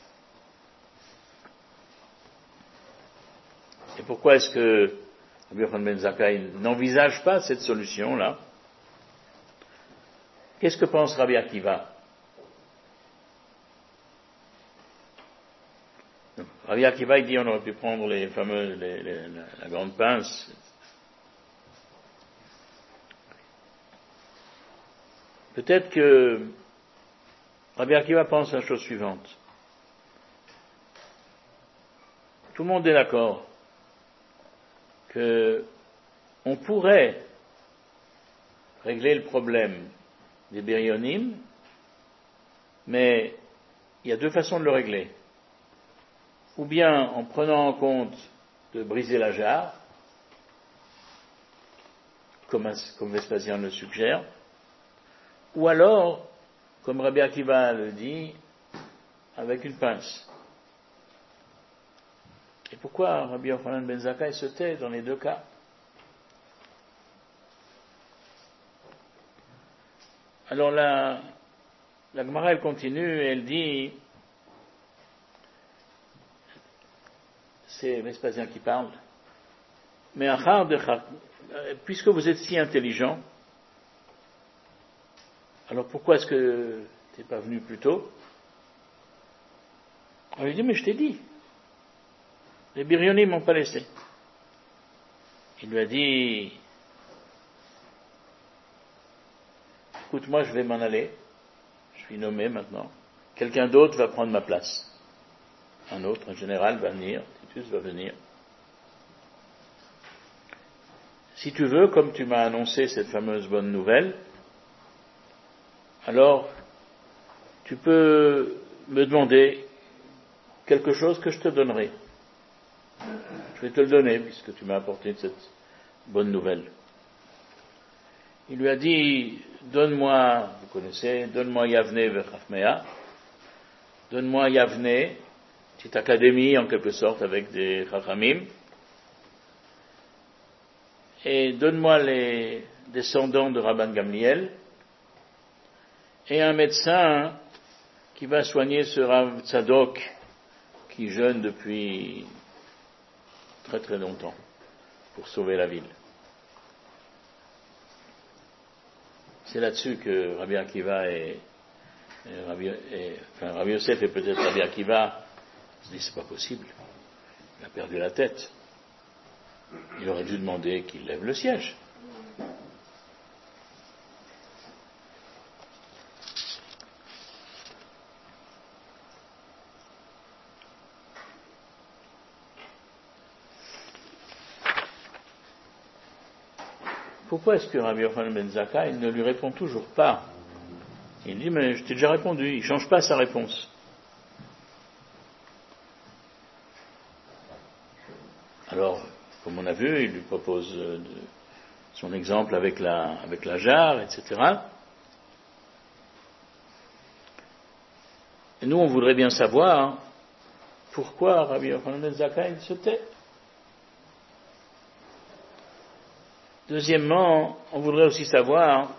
Et pourquoi est-ce que Rabbi Yochanan ben Zakkai n'envisage pas cette solution-là? Qu'est-ce que pense Rabbi Akiva? Rabbi Akiva, il dit on aurait pu prendre les fameux, les, les, la, la grande pince. Peut-être que Rabbi Akiva pense la chose suivante. Tout le monde est d'accord que on pourrait régler le problème des Biryonim, mais il y a deux façons de le régler. Ou bien en prenant en compte de briser la jarre, comme, comme Vespasien le suggère, ou alors, comme Rabbi Akiva le dit, avec une pince. Et pourquoi Rabbi Yochanan ben Zakkai se tait dans les deux cas? Alors la, la Gemara, elle continue, elle dit, c'est Vespasien qui parle, mais puisque vous êtes si intelligent, alors pourquoi est-ce que tu n'es pas venu plus tôt? On lui dit, mais je t'ai dit, les Biryonim ne m'ont pas laissé. Il lui a dit, écoute, moi je vais m'en aller, je suis nommé maintenant, quelqu'un d'autre va prendre ma place. Un autre, un général va venir, Titus va venir. Si tu veux, comme tu m'as annoncé cette fameuse bonne nouvelle, alors tu peux me demander quelque chose que je te donnerai. Je vais te le donner, puisque tu m'as apporté cette bonne nouvelle. Il lui a dit, donne-moi, vous connaissez, donne-moi Yavne Vechafmea, donne-moi Yavne, petite académie en quelque sorte avec des Chachamim, et donne-moi les descendants de Rabban Gamliel, et un médecin qui va soigner ce Rav Tzadok qui jeûne depuis très très longtemps pour sauver la ville. C'est là-dessus que Rabbi Akiva et, et, Rabbi, et enfin Rabbi Yosef et peut-être Rabbi Akiva se disent c'est pas possible. Il a perdu la tête. Il aurait dû demander qu'il lève le siège. Pourquoi est-ce que Rabbi Yochanan ben Zakkai ne lui répond toujours pas? Il dit, mais je t'ai déjà répondu, il ne change pas sa réponse. Alors, comme on a vu, il lui propose de, son exemple avec la, avec la jarre, et cetera. Et nous, on voudrait bien savoir pourquoi Rabbi Yochanan ben Zakkai se tait. Deuxièmement, on voudrait aussi savoir,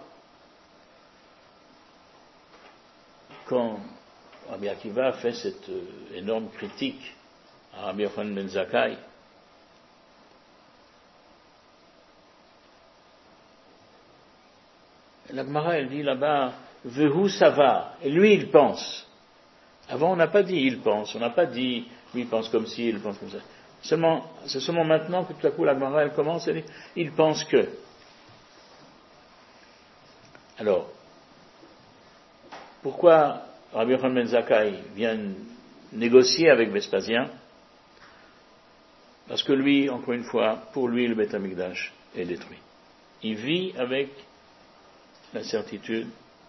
quand Rabbi Akiva fait cette énorme critique à Rabbi Yochanan ben Zakkai, la Gemara, elle dit là-bas, Vehu Sava, et lui il pense. Avant on n'a pas dit il pense, on n'a pas dit lui il pense comme ci, il pense comme ça. Seulement, c'est seulement maintenant que tout à coup la Gemara elle commence, elle dit, il pense que. Alors, pourquoi Rabbi Yochanan ben Zakkai vient négocier avec Vespasien? Parce que lui, encore une fois, pour lui, le Beth Amikdash est détruit. Il vit avec la certitude.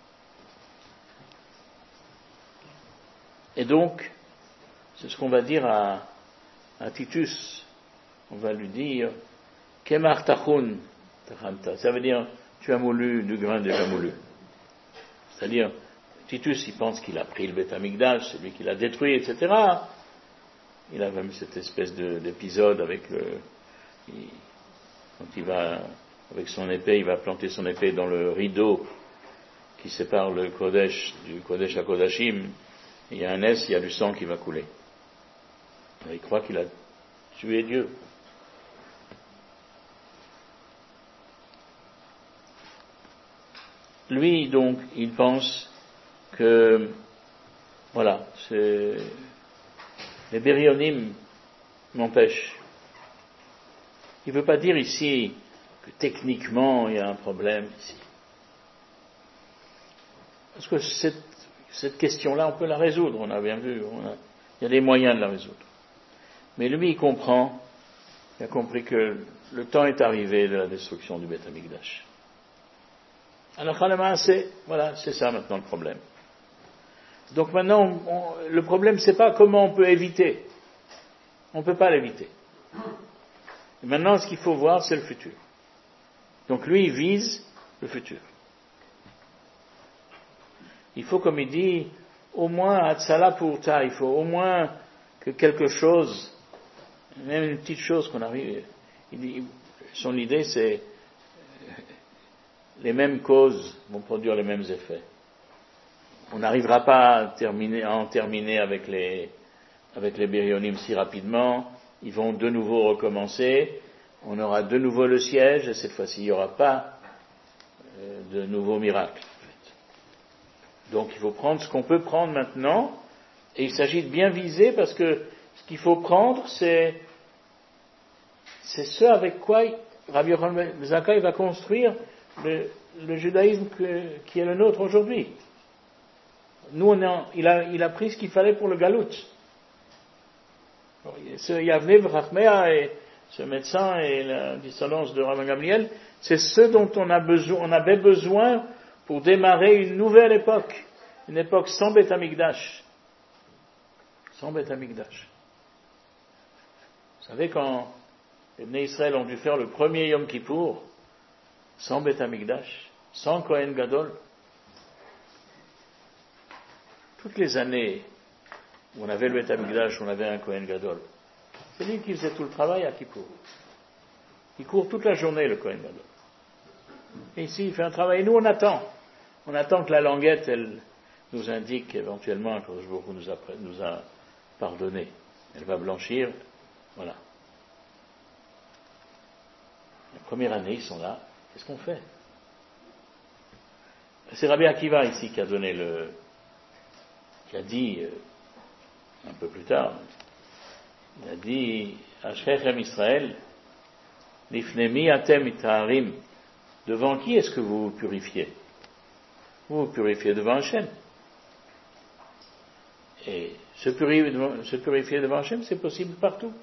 Et donc, c'est ce qu'on va dire à, à Titus. On va lui dire, Kemar Tachun Tachamta. Ça veut dire, tu as moulu du grain déjà moulu. C'est-à-dire, Titus, il pense qu'il a pris le Beth Amikdash, c'est lui qui l'a détruit, et cetera. Il a même cette espèce de, d'épisode avec le, il, quand il va, avec son épée, il va planter son épée dans le rideau qui sépare le Kodesh du Kodesh à Kodashim. Il y a un S, il y a du sang qui va couler. Il croit qu'il a tué Dieu. Lui, donc, il pense que, voilà, c'est, les Bérionim m'empêchent. Il ne veut pas dire ici que techniquement il y a un problème ici. Parce que cette, cette question-là, on peut la résoudre, on a bien vu, on a, il y a des moyens de la résoudre. Mais lui, il comprend, il a compris que le temps est arrivé de la destruction du Beth Amikdash. Alors, c'est, voilà, c'est ça maintenant le problème. Donc maintenant, on, on, le problème, c'est pas comment on peut éviter. On ne peut pas l'éviter. Et maintenant, ce qu'il faut voir, c'est le futur. Donc lui, il vise le futur. Il faut, comme il dit, au moins, Hatzala pour ta, il faut au moins que quelque chose, même une petite chose qu'on arrive, il dit, son idée, c'est les mêmes causes vont produire les mêmes effets. On n'arrivera pas à, terminer, à en terminer avec les, avec les Bérionim si rapidement. Ils vont de nouveau recommencer. On aura de nouveau le siège, et cette fois-ci, il n'y aura pas euh, de nouveaux miracles. En fait. Donc, il faut prendre ce qu'on peut prendre maintenant, et il s'agit de bien viser, parce que ce qu'il faut prendre, c'est, c'est ce avec quoi Rabbi Yochanan ben Zakkai va construire le, le judaïsme que, qui est le nôtre aujourd'hui. Nous, on a, il, a, il a pris ce qu'il fallait pour le galout. Ce Yavne Vrachmea et ce médecin et la dissonance de Rabban Gamliel, c'est ce dont on, a besoin, on avait besoin pour démarrer une nouvelle époque, une époque sans Beth Amikdash. Sans Beth Amikdash. Vous savez, quand les Bnei Israël ont dû faire le premier Yom Kippour, sans Beth Amikdash, sans Kohen Gadol, toutes les années où on avait le Beth Amikdash, on avait un Kohen Gadol, c'est lui qui faisait tout le travail à Kippour. Il court toute la journée, le Kohen Gadol. Et ici, il fait un travail. Et nous, on attend. On attend que la languette, elle nous indique éventuellement que le jour où nous a, nous a pardonné. Elle va blanchir. Voilà. La première année, ils sont là. Qu'est-ce qu'on fait? C'est Rabbi Akiva ici qui a donné le, qui a dit, euh, un peu plus tard, il a dit, Ashrechem Israël, Lifnemi atem itaharim, devant qui est-ce que vous vous purifiez? Vous vous purifiez devant Hachem. Et se purifier devant, se purifier devant Hachem, c'est possible partout.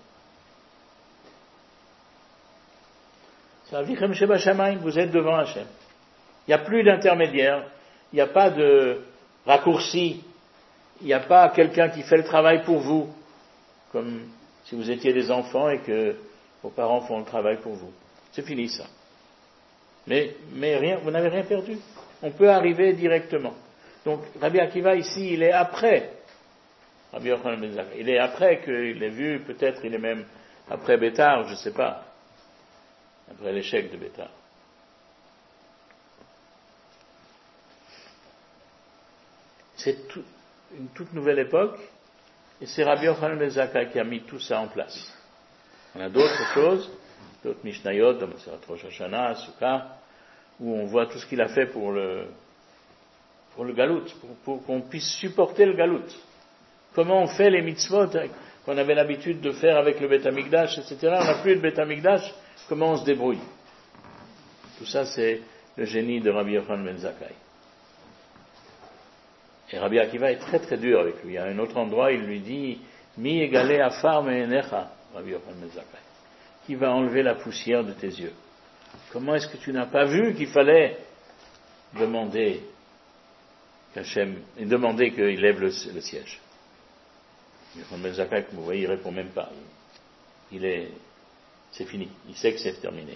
Ça veut dire Sheba Shamayim, vous êtes devant Hachem. Il n'y a plus d'intermédiaire, il n'y a pas de raccourci, il n'y a pas quelqu'un qui fait le travail pour vous, comme si vous étiez des enfants et que vos parents font le travail pour vous. C'est fini ça. Mais, mais rien, vous n'avez rien perdu. On peut arriver directement. Donc Rabbi Akiva ici, il est après. Rabbi Yochanan ben Zakkai, il est après qu'il ait vu, peut-être il est même après Bétar, je ne sais pas. Après l'échec de Bétar. C'est tout, une toute nouvelle époque, et c'est Rabbi Yochanan ben Zakkai qui a mis tout ça en place. On a d'autres choses, d'autres Mishnayot, dans Rosh Hashanah, Sukkah, où on voit tout ce qu'il a fait pour le, pour le galout, pour, pour qu'on puisse supporter le galout. Comment on fait les mitzvot qu'on avait l'habitude de faire avec le Beth Amikdash, et cetera. On n'a plus le Beth Amikdash, comment on se débrouille? Tout ça, c'est le génie de Rabbi Yochanan ben Zakkai. Et Rabbi Akiva est très très dur avec lui. À un autre endroit, il lui dit, Mi egale afar me'enecha, Rabbi Yochanan ben Zakkai. qui va enlever la poussière de tes yeux? Comment est-ce que tu n'as pas vu qu'il fallait demander qu'Hachem, et demander qu'il lève le, le siège? Ben Zakkai, vous voyez, il répond même pas. Il est, c'est fini. Il sait que c'est terminé.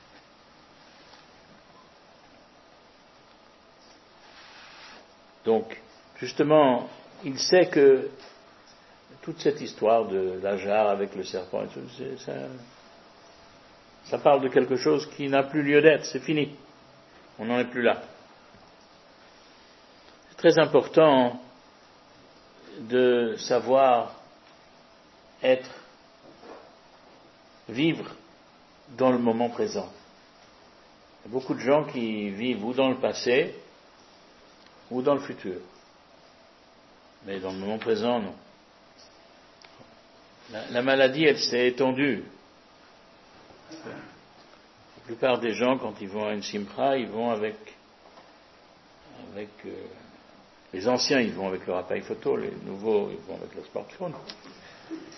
Donc, justement, il sait que toute cette histoire de l'Hajar avec le serpent et tout, c'est, ça, ça parle de quelque chose qui n'a plus lieu d'être, c'est fini. On n'en est plus là. C'est très important de savoir être, vivre dans le moment présent. Il y a beaucoup de gens qui vivent ou dans le passé ou dans le futur. Mais dans le moment présent, non. La, la maladie, elle s'est étendue. La plupart des gens, quand ils vont à une simcha, ils vont avec, avec euh, les anciens, ils vont avec leur appareil photo, les nouveaux, ils vont avec leur smartphone. D'accord ?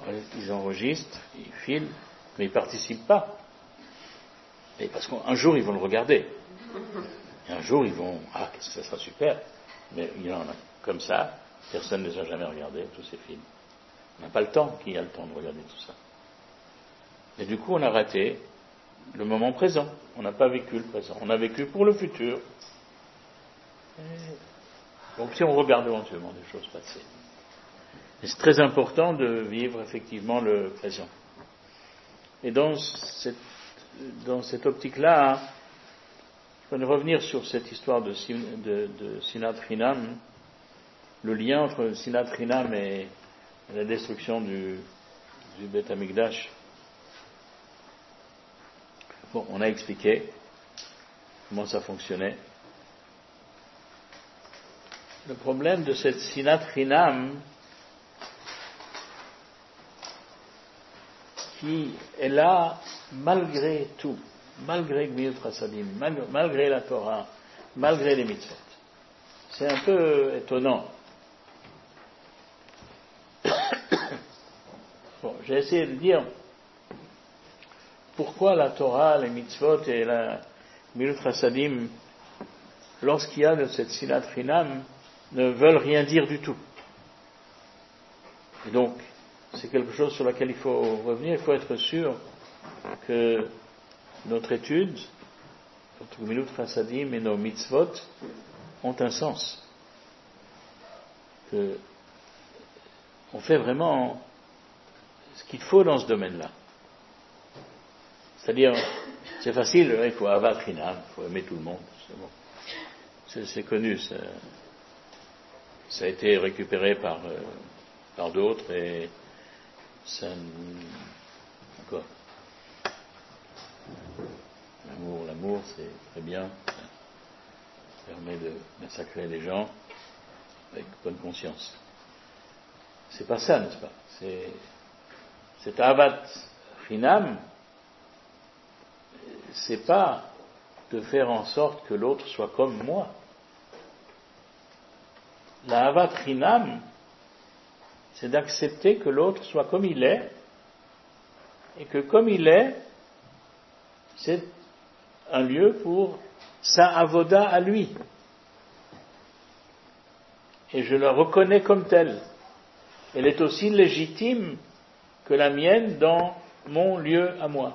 Ils enregistrent, ils filment, mais ils ne participent pas. Et parce qu'un jour, ils vont le regarder. Et un jour, ils vont, ah, qu'est-ce que ça sera super. Mais il y en a comme ça, personne ne les a jamais regardés, tous ces films. On n'a pas le temps, qui a le temps de regarder tout ça. Et du coup, on a raté le moment présent. On n'a pas vécu le présent. On a vécu pour le futur. Et donc, si on regarde éventuellement des choses passées. Et c'est très important de vivre effectivement le présent. Et dans cette, dans cette optique-là, je vais revenir sur cette histoire de, de, de Sinat Chinam, le lien entre Sinat Chinam et la destruction du, du Beth Amikdash. Bon, on a expliqué comment ça fonctionnait. Le problème de cette Sinat Chinam, qui est là malgré tout, malgré Gmilut Chasadim, malgré la Torah, malgré les mitzvot. C'est un peu étonnant. Bon, j'ai essayé de dire pourquoi la Torah, les mitzvot et la Gmilut Chasadim, lorsqu'il y a de cette Sinat Chinam, ne veulent rien dire du tout. Et donc, c'est quelque chose sur lequel il faut revenir, il faut être sûr que notre étude, notre Gmilut Chasadim et nos mitzvot ont un sens. Que on fait vraiment ce qu'il faut dans ce domaine-là. C'est-à-dire, c'est facile, il faut avoir Chinam, il faut aimer tout le monde, c'est bon. C'est, c'est connu, ça, ça a été récupéré par, euh, par d'autres et ça, encore. L'amour, l'amour, c'est très bien, ça permet de massacrer les gens avec bonne conscience. C'est pas ça, n'est-ce pas? C'est, cet avat chinam, c'est pas de faire en sorte que l'autre soit comme moi. La avat chinam, c'est d'accepter que l'autre soit comme il est, et que comme il est, c'est un lieu pour sa avoda à lui. Et je la reconnais comme telle. Elle est aussi légitime que la mienne dans mon lieu à moi.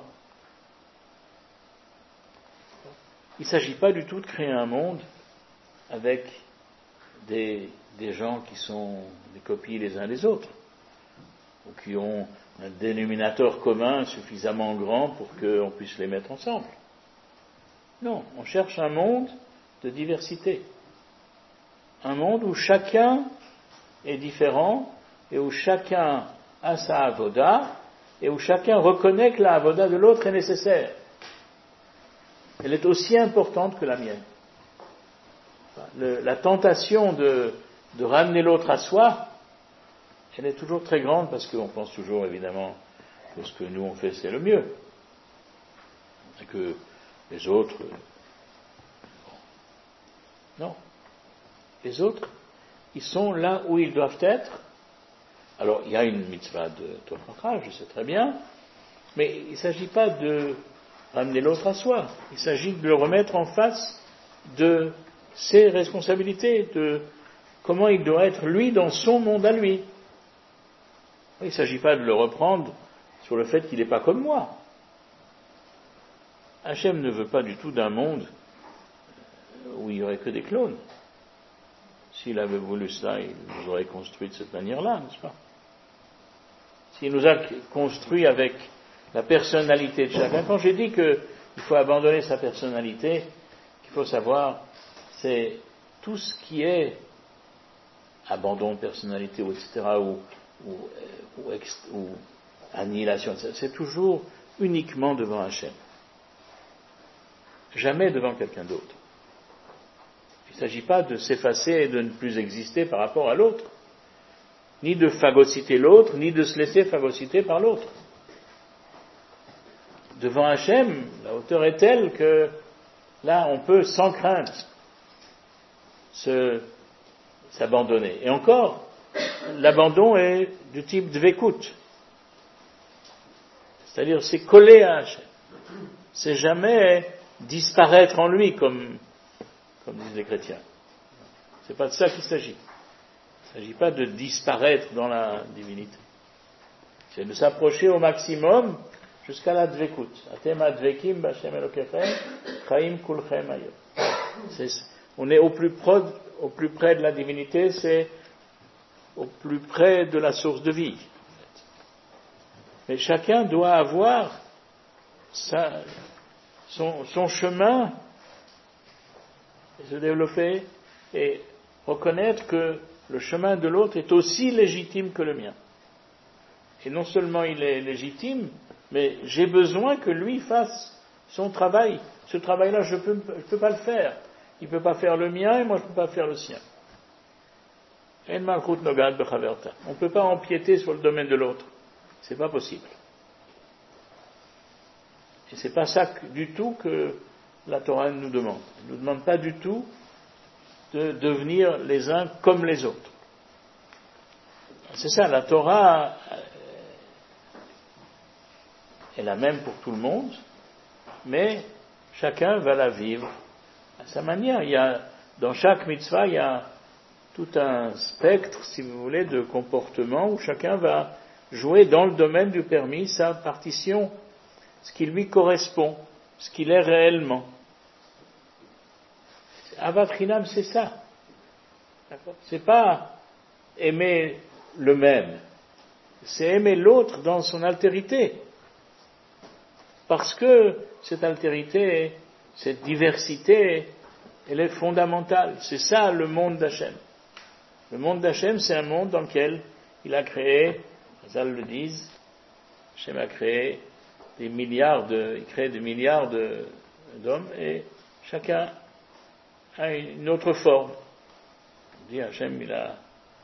Il ne s'agit pas du tout de créer un monde avec des, des gens qui sont des copies les uns des autres, ou qui ont un dénominateur commun suffisamment grand pour qu'on puisse les mettre ensemble. Non, on cherche un monde de diversité. Un monde où chacun est différent et où chacun a sa avoda et où chacun reconnaît que la avoda de l'autre est nécessaire. Elle est aussi importante que la mienne. Le, la tentation de, de ramener l'autre à soi, elle est toujours très grande parce qu'on pense toujours évidemment que ce que nous on fait c'est le mieux. Et que les autres... Non. Les autres, ils sont là où ils doivent être. Alors, il y a une mitzvah de Tochacha, je sais très bien, Mais il ne s'agit pas de ramener l'autre à soi. Il s'agit de le remettre en face de ses responsabilités, de comment il doit être lui dans son monde à lui. Il ne s'agit pas de le reprendre sur le fait qu'il n'est pas comme moi. Hachem ne veut pas du tout d'un monde où il n'y aurait que des clones. S'il avait voulu ça, il nous aurait construit de cette manière-là, n'est-ce pas? S'il nous a construit avec la personnalité de chacun. Quand j'ai dit qu'il faut abandonner sa personnalité, qu'il faut savoir, c'est tout ce qui est abandon de personnalité, ou et cetera, ou, ou, ou, ou annihilation, c'est toujours uniquement devant Hachem. Jamais devant quelqu'un d'autre. Il ne s'agit pas de s'effacer et de ne plus exister par rapport à l'autre, ni de phagocyter l'autre, ni de se laisser phagocyter par l'autre. Devant Hachem, la hauteur est telle que là, on peut sans crainte se, s'abandonner. Et encore, l'abandon est du type dvekut. C'est-à-dire, c'est collé à Hachem. C'est jamais disparaître en lui, comme, comme disent les chrétiens. C'est pas de ça qu'il s'agit. Il ne s'agit pas de disparaître dans la divinité. C'est de s'approcher au maximum jusqu'à la dvekut. Atem advekim b'Hashem Elokechem, chaim kulchem hayom. On est au plus, près, au plus près de la divinité, c'est au plus près de la source de vie. Mais chacun doit avoir sa, son, son chemin et se développer et reconnaître que le chemin de l'autre est aussi légitime que le mien. Et non seulement il est légitime, mais j'ai besoin que lui fasse son travail. Ce travail-là, je ne peux, je peux pas le faire. Il ne peut pas faire le mien et moi je ne peux pas faire le sien. On ne peut pas empiéter sur le domaine de l'autre. C'est pas possible. Et c'est pas ça du tout que la Torah nous demande. Elle ne nous demande pas du tout de devenir les uns comme les autres. C'est ça, la Torah est la même pour tout le monde, mais chacun va la vivre à sa manière. Il y a, dans chaque mitzvah, il y a tout un spectre, si vous voulez, de comportements où chacun va jouer dans le domaine du permis sa partition, ce qui lui correspond, ce qu'il est réellement. Avat Chinam, c'est ça. D'accord ? C'est pas aimer le même, c'est aimer l'autre dans son altérité. Parce que cette altérité, cette diversité, elle est fondamentale. C'est ça le monde d'Hachem. Le monde d'Hachem, c'est un monde dans lequel il a créé, Hazal le disent, Hachem a créé des milliards de, il crée des milliards de, d'hommes et chacun a une autre forme. On dit Hachem, il a,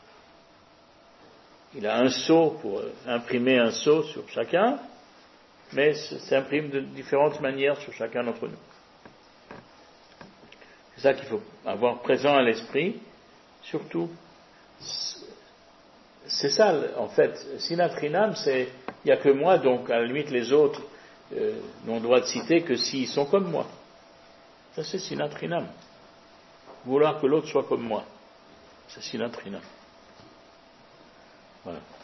il a un sceau pour imprimer un sceau sur chacun, mais ça s'imprime de différentes manières sur chacun d'entre nous. C'est ça qu'il faut avoir présent à l'esprit, surtout. C'est ça, en fait, Sinat Chinam, c'est, il n'y a que moi, donc à la limite les autres euh, n'ont droit de citer que s'ils sont comme moi. Ça c'est Sinat Chinam. Vouloir que l'autre soit comme moi, c'est Sinat Chinam. Voilà.